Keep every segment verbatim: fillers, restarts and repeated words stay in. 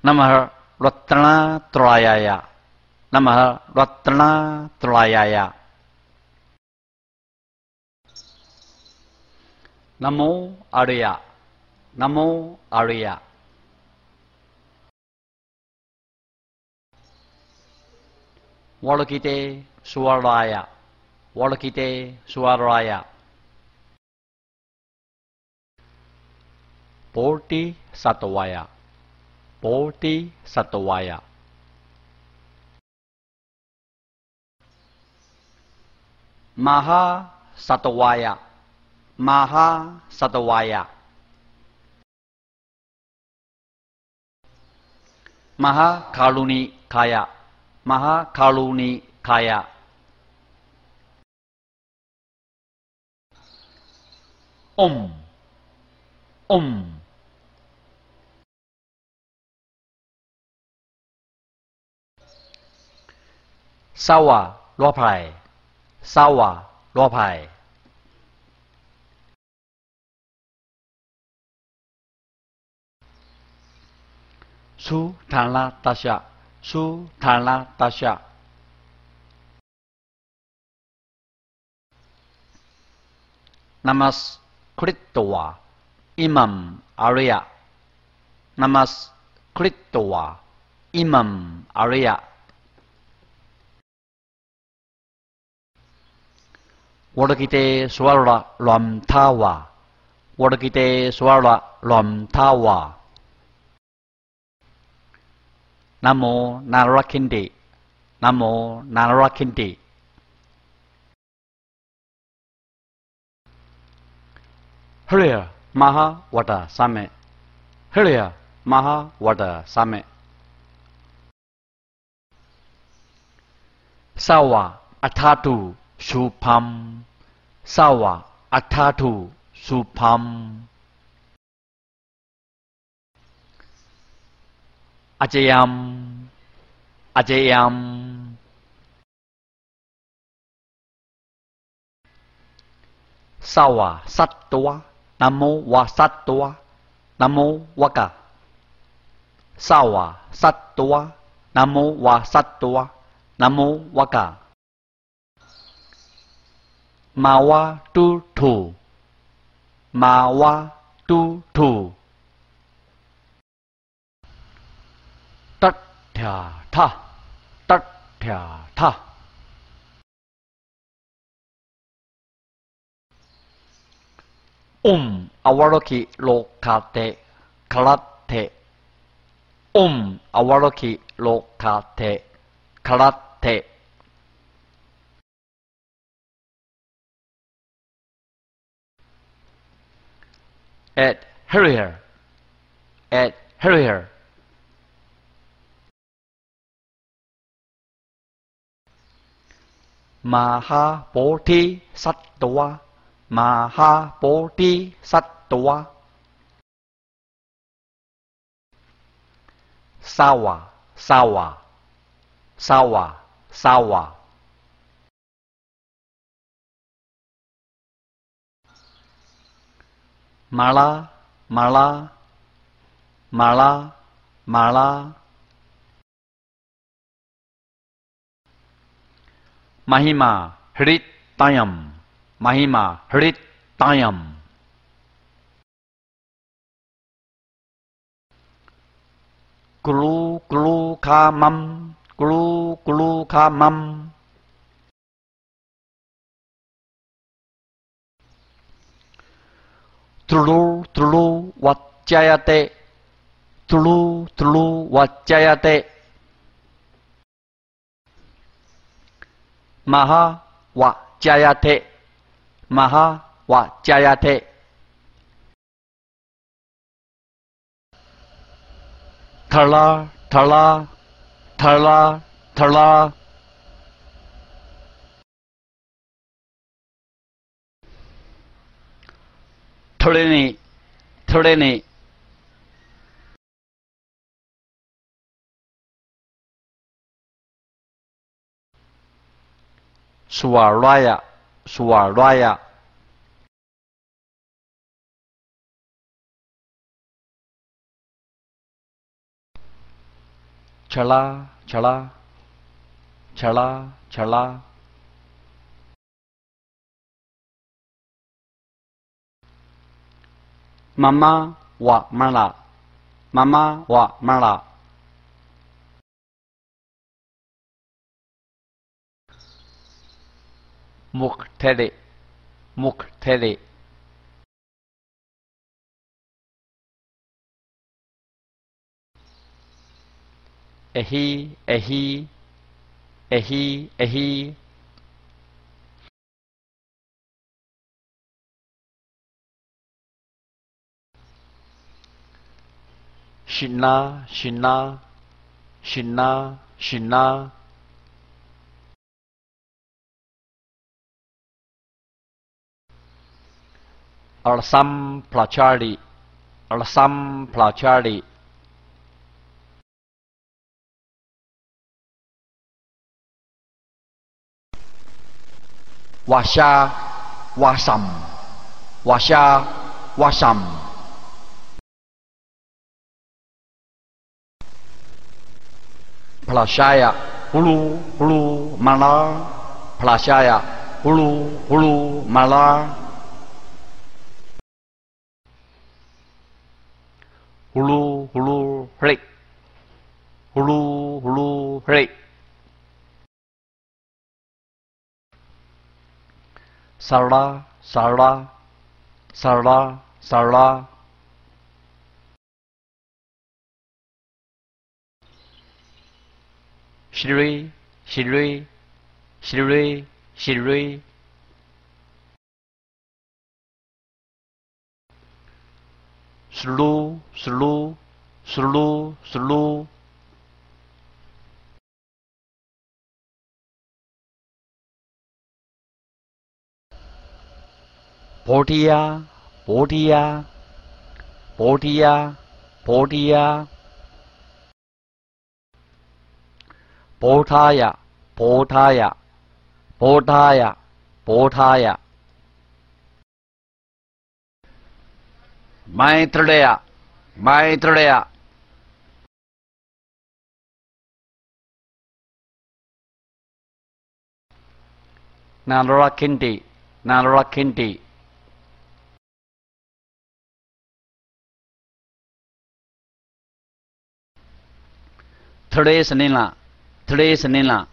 Namah Ratanatrayaya. Namah Ratanatrayaya. Namo Arya. Namo Arya. Walakite Swaraya. Walakite Swaraya. Bodhi Sattvaya. Bodhi Sattvaya. Maha Sattvaya. Maha Sattvaya. Maha Karuni Kaya. Maha Karuni Kaya. Om. Om. Sawa Lopai. Sawa Lopai. Su Thala Tasha. Su Thala Tasha. Namaskritva Imam Arya. Namaskritva Imam Arya. Wadakite Swara Lam Tawa. Wadakite Swara Lam Tawa. Namo Narakindi. Namo Narakindi. Hriya Maha Vata Same. Hriya Maha Vata Same. Sawa Atatu Supam. Sawa Atatu Supam. Ajayam. Ajayam. Sawa Sattva. Namo Vasattva. Namo Vaka. Sawa Sattva. Namo Vasattva. Namo Vaka. Mawa tu thu. Mawa tu thu. Tất thà tha. Tất thà tha. Om Avaloki Lokate Karate. Om Avaloki Lokate Karate. At Harrier. At Harrier. Maha Bodhi Sattva. Maha Bodhi Sattva. Sawa. Sawa. Sawa. Sawa. Mala. Mala. Mala. Mala. Mahima Hritayam. Mahima Hritayam. Glu glu kamam. Glu glu kamam. Tulu tulu vajjayate. Tulu tulu vajjayate. Maha vajjayate. Maha vajjayate. Thala thala thala thala. Thalini thalini. Swaraya. Swaraya. Chala, chala, chala, chala. Mama wa mala, mama wa mala. Muqtadi, muqtadi. Ehi, ehi, ehi, ehi. Shina, shina, shina, shina. Arsam plachari, arsam plachari. Washa, wasam, washa, wasam. Plashaya, hulu, hulu, malar. Plashaya, hulu, hulu, malar. Hulu, hulu, hrik. Hulu, hulu, hrik. Sarla, sarla, sarla, sarla. Shiri, shiri, shiri, shiri. Slu, slu, slu, slu. Portia, portia, portia, portia. Portaya, portaya, portaya, portaya. Maitreya, Maitreya. Nalarakinti, Nalarakinti. Tres nila, tres nila.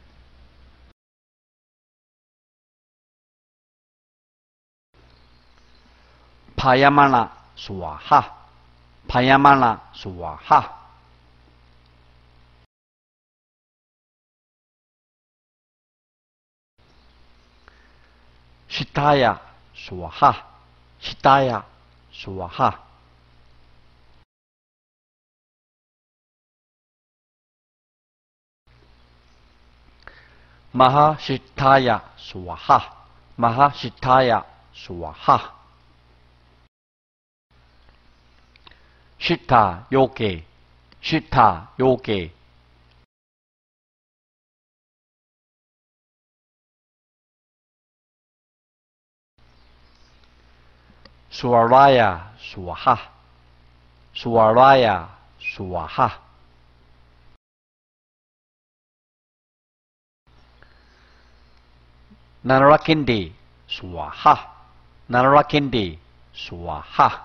Payamana, swaha, Payamana, swaha. Shitaya, swaha, Shitaya, swaha. Mahashitaya, swaha, Mahashitaya, swaha. Shita yoke, Shita yoke. Swaraya, swaha, Swaraya, swaha. Narakindi, swaha, Narakindi, swaha.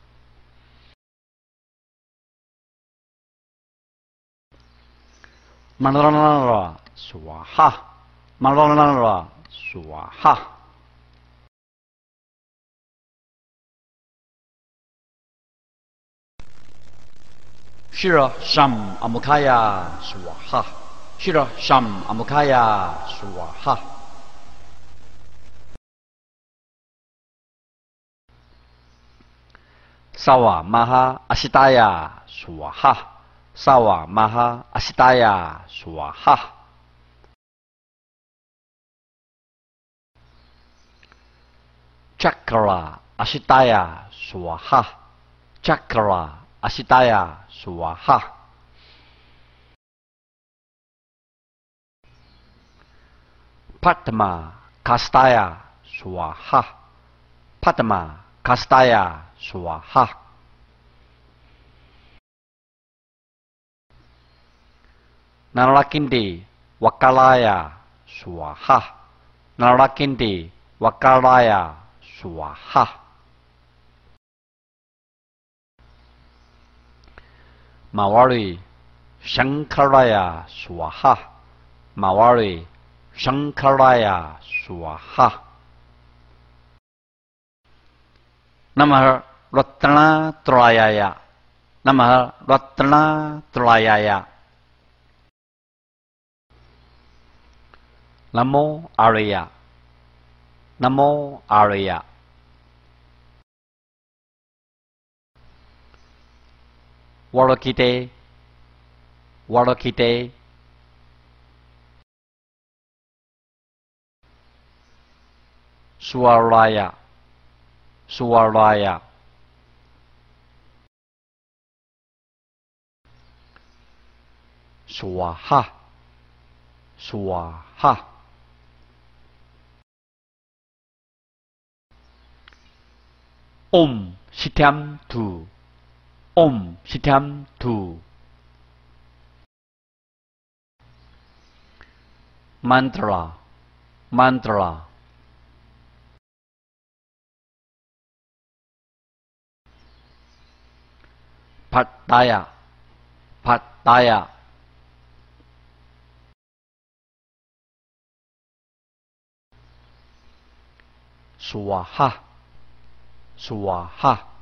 Manranara, swaha, Manranara, swaha. Shira Sham Amukaya, swaha, Shira Sham Amukaya, swaha. Sawa Maha Asitaya, swaha, Sawa Maha Asitaya, swaha. Chakra Asitaya, swaha, Chakra Asitaya, swaha. Padma Kastaya, swaha, Padma Kastaya, swaha. Narakindi Wakalaya Swaha. Narakindi Wakalaya Swaha. Mawari Shankaraya Swaha. Mawari Shankaraya Swaha. Namah Ratna Trayaya. Namah Ratna Trayaya. Namo Arya. Namo Arya. Walakite. Walakite. Swaraya. Swaraya. Swaha. Swaha. Om Sitam Tu. Om Sitam Tu. Mantra. Mantra. Pattaya. Pattaya. Swaha. Swaha.